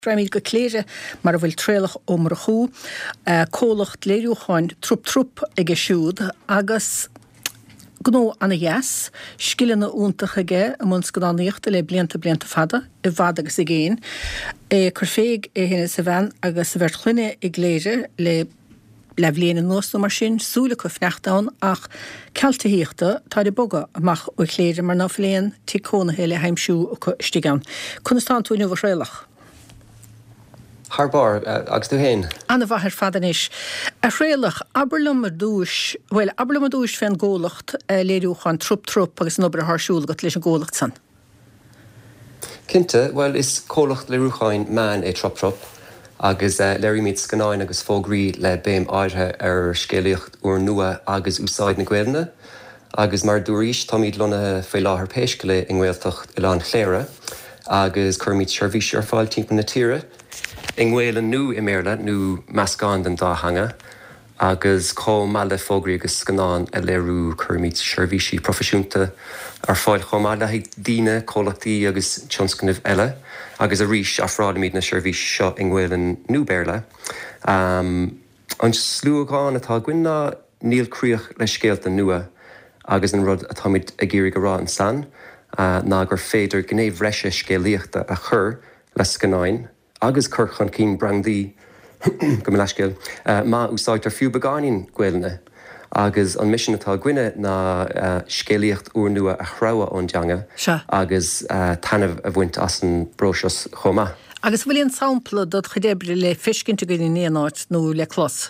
Raimid go cléire mar bhfuil tréalach mar chó, cólacht léirúcháin trúb ige siúd agus gnó anna yes, skillanna úntacha ge a muns go aníochta le blianta fada, I bhd agus I géin. Cur féig hinna sa bhean agus bheirt chluine I gléire le bhléana nósta mar sin, súla go fneachtáin ach cealta híochta tá I boga amach ó chléire mar náfléon tí cónathe le heimsú ó stigan. Cunastán túine bh réalach. Harbar, agus tú héin? Anna bhathir fadanis. A réalach, aberlumar dúis féin ggólacht léirúchan trúb agus nobre thsúil go leis an ggólacht san. Cinnte, well, is cólacht léirúcháin man trúb agus léirimid scanáin agus fógraí le béim áirithe scéalaocht uair nua agus úsáid na Gaeilge, agus mar dúrís táimid lonathe faoi láthair péiscile in Gaeltacht I lán chléire, agus chuirmid seirbhís ar fáil timp na tíre, in Gaeilge nu I méarla nu meascán den dáthanga, agus có mála fógraí agus scanán a léirú chuirmid seirbhísí profisiúnta ar fáil chomh mála ag daoine cólachtaí agus tionscanmh eile, agus a rís a frálamíd na seirbhís seo in Gaeilge nu béarla. An slúáin atá gcuinná níl críoch le scéalta nua agus an rud atá muid a géirí go rá an san, ná gur féidir gnéomh bhreise scéalaíochta a chur le scanáin, agus curchan cín brandí go leiscéil, má úsáid ar fiú begáin Gaeilge, agus an mission atá gcuine ná scéalaíocht uair nua a chráha ón deanga, agus tanmh a bhaint as an bróseas chomá. Agus bhfuil an sampla dat chudébre le fiscinnte go néanáit nó le clos?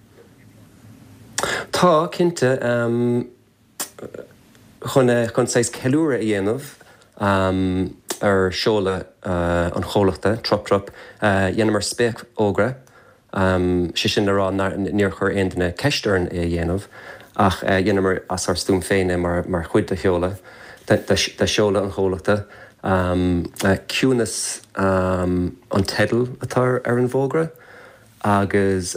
Tá cinnte chun 6 ceúra a dhéanamh ar seola an chólachta, trop, dhéanam mar spéic ógra, si sin ará níor chur aontainna ceistern a dhéanamh, ach dhéanam mar as ar stúm féine mar chuid a cheola, de seola an chólachta, ciúnas an tedal atá ar an bhógra, agus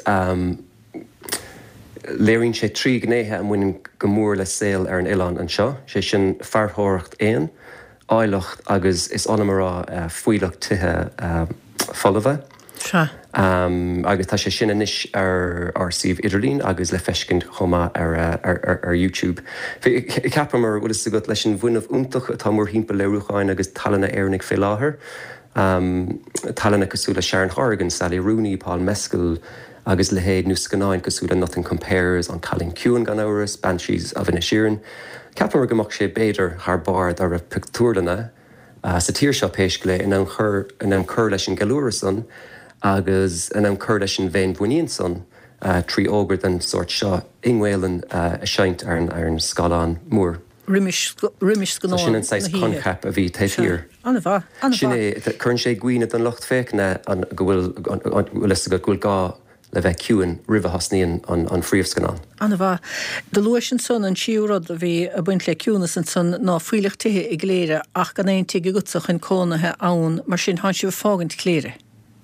léironn sé trí gnéithe an bhain go mór le saoil ar an Oileán an seo, sé sin fearrthóireacht éan, áilecht agus is anamrá fuileach tithe folamha. Agus tá sé sin inis ar Suíomh Idirlín agus le feiscint chomá ar YouTube. Ceapar mar bhfuil is go leis an bhuiinmh úntaach atá mór thimpeall léirúcháin agus talanna éarnig fé láthair. Talanna cosúla Sharon Horgan, Sally Rooney, Paul Mescal, agus le héad nó scanáin cosúla Nothing Compares an Callan Cuan gan áras, Banshees of Inisherin. Ceapar mar gomach sé béidir thbard ar a pictúrlanna sa tír seo péiscile in an chur leis an galúra san, agus in an chur leis an bhéin bhuiníon san, trí ógur den sort seo in Gaeilge a seint ar an scáilán mór. Rimis gnáin. Sin an 6 concap a bhí teithír. Anna bha. Sin chun sé gcuoine an locht féicne go bhfuil gá le bheith ciúin ribh hasníon an phríomhscanán. Anna bha. De luis an son an siúrad a bhí a buint le ciúnas an son ná fuileach tithe I gléire ach gan éon tuige gutach an cónathe ann mar sin háin si bh fágant cléire.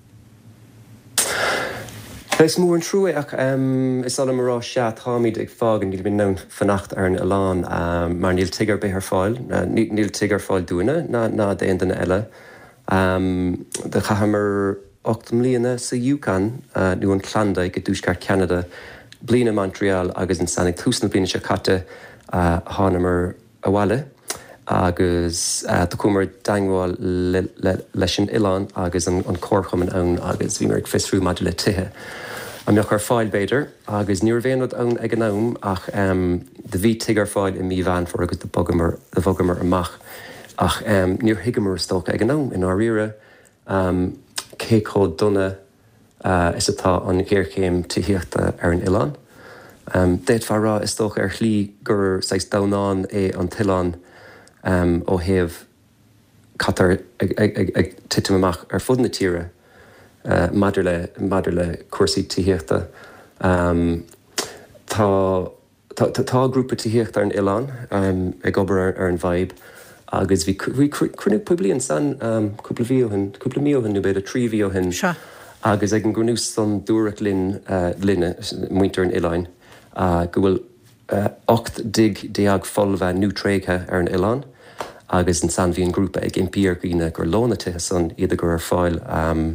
Leis mór an trúé ach is ala marrá se táimid ag fágan níl bin nán fannacht ar an Oileán mar níl tigar be ar fáil, níl tigar fáil dúine ná déon den eile. De chahamar 8 mbliana sa Yukon nó an Clanda go dúscar Canada, blina Montreal agus an Sannig túsna blina se catte hánamar a bhile, agus tá cumar daingháil leis an Oileán agus an córchum an ann agus bhí mar ag fisrú maidir le tithe. Ambeoch ar fáil béidir, agus níor bhéanad ann ag an am ach de bhí tigar fáil I mí bhean for agus de bhogamar amach, ach níor higamar stócha ag an am in áíire, céicó duna is atá an ggéircéim tííochta ar an Oileán. Déad fearrá is tócha ar chlí gur 6 damnán é an Oileán ó thaobh catar ag titim amach ar fud na tíre, maidir le cuasaí tííochta. Tá grúpa tííochta ar an Oileán ag obair ar an Vibe, agus bhí crunnig publion san cúpla míohan nó beidir 3 míohan, agus ag an gúnús san dúrach linne muintear an Oileán, go bhfuil 8 dig folbheith nó tréigthe ar an Oileán, agus an san bhí an grúpa ag impíar gine gur lóna tithe san iad gur ar fáil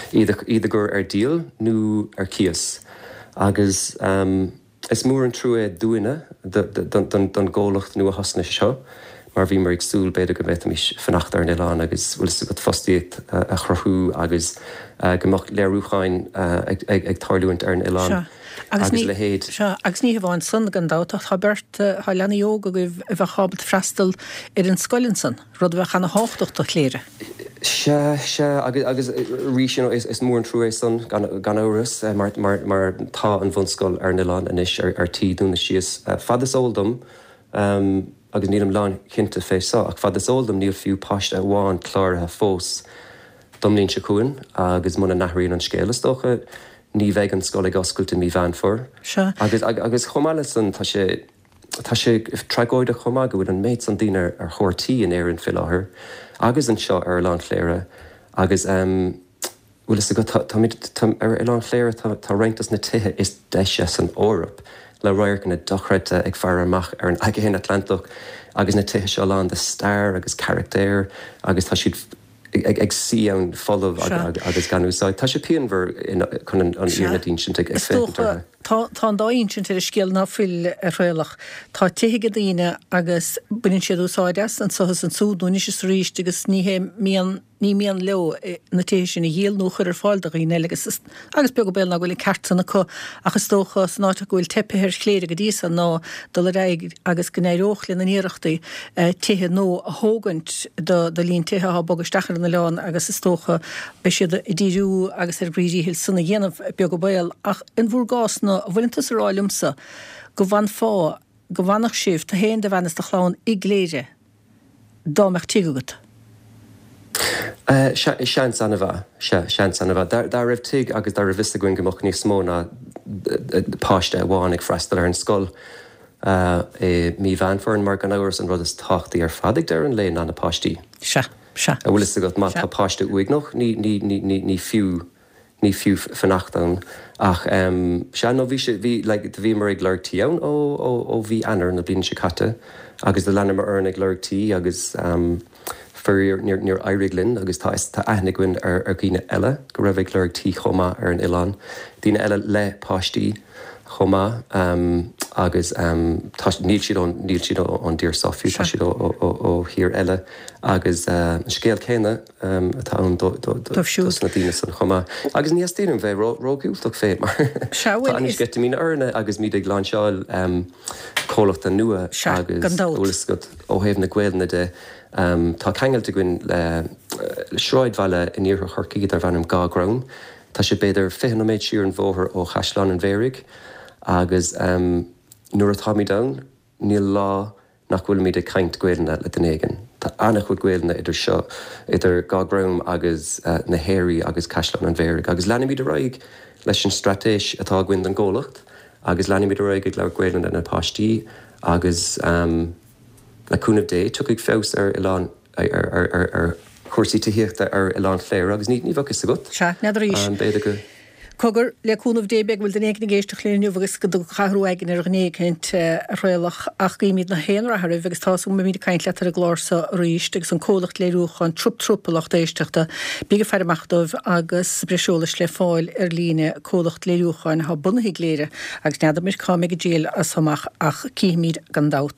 iad gur díal nó cias. Agus is mór an trú dúine don ggólacht nu a hasna seo, mar bhí mar agsúil beidir go bheith mís fannacht ar Ileán agus bhfuil go fostaíod a chrothú agus gomach léirúcháin ag tarlúint ar Ileán. Agus le héad. Agus ní bháin san gandát a chabert há leanna jóga go bheith chabalt freistal ar an scoilinn san, rud bheith chana háachtacht a chléire. Se agus rí is mór an trú san gan áras mar tá an bhunscoil ar Ileán inis ar tíúna síos. Fad is óldum agus níl am lán cinnta féá, ach fad is óldum níl fiú páiste bháin chlártha fós domlíonn se cuain agus muna nachraíonn an scélastócha, ní bheith an scoil ag oscailta mí bhean for. Agus chomáile san tá sé tregóide chomá go bhfuil an méid san daoine ar chóirtíí in éireann fi láthair, agus an seo ar Ileán Chléire, agus bhfuil is go ar Ileán Chléire tá réintas na tithe is deise an órap le roiir na dochreite ag fear amach ar an aige hen Atlantic, agus na tithe seo lá de stair agus charactéir, agus tá siad ag si an folamh agus ganúsáid. Tá sé peanmhar chun an íorna dínsint ag féintar. Tá an dáonsin ar a scéal náfuil a réalach. Tá tuige daoine agus buinn siad úsáideas an sochas an súdún is ríist agus ní míon leo na tééis sin na dhéal nóchar ar fáilda í neilegus agus be go béil na bhfuil ceartsanna chu agus tóchas náta gohfuil tepeir chléire go díosa ná dul raig agus gnéireochlinn na níireachtaí tithe nó a thógant do líon tithe á bogasteachar na leán agus is tócha be siad i ddíú agus ar brídíhil sanna dhéanamh be go béil ach in bhúr gás ná bhfuiltas ráilumsa go bhain fá go bhanach sibh tá héon de bhanas de chláán i gléire dámeach tígad. Sean sanna bheith. Dar raibh tuig agus dar bhista goin gomach níos mó na páiste bháin ag freistal ar an scoil mí bheanfar mar gan áras an rud is táchtaí ar fadig ar an léon na páistí. Se. A bhfuil is go má tá páiste uig noch ní fiú fannachtan ach se nó bhí mar ag leirtíí ann ó bhí anar na blin se chatte agus de lena mar ar ag leirtíí agus fuir níor Eiriglinn agus tá aithnicuin ar cíine eile go raibh ag leirtíí chomá ar an Ileán. Díine eile le páistí chomá agus níl siad an dír sofiú tá siad ó hir eile agus scéal céine atá an na daine san chomá. Agus níos tíanam bheith rógúilach fé mar anis get mína orna agus míad ag gláinseáil cólachta nua agus úlas go óhéamh na gcuilna de tá cheangailte goin le sráidmhaile in níor chorcaíad ar bhanam gá grám. Tá sé beidir 5 méid siúr an bhóthar ó Chaisleán an Mhéirigh agus nuair atá mí dam níl lá nach bhfuil míad caint gcuilna le den éigen. Tá annach chuid gcuilna idir seo idir gá grám agus na Héirí agus Chaisleán an Mhéirigh. Agus leanana míad raig leis an stratéis atá gcuin an ggólacht, agus leanana míad raig ag leir gcuilna na páistí agus leúnmh dé tu ag fés ar Ileán ar chuirsaí tííochta ar Ileán Chléire agus ní bhachas a gut. Se neidir ríis. Béidir go Cogur leúnmh débeag bhfuil den éag géiste chléirniu agus go chahrú aigen ar gnéint réalach ach míad na héanra ar agus tá míad caiint letar a glása ríist agus an cólacht léirúchan trúpalacht éisteachta bí go fearachtamh agus breisiolalas le fáil ar líne cólacht léirúcháin ha bunnaí léire agus neadam mir cá mé go díal a samach ach cíimiid gandát.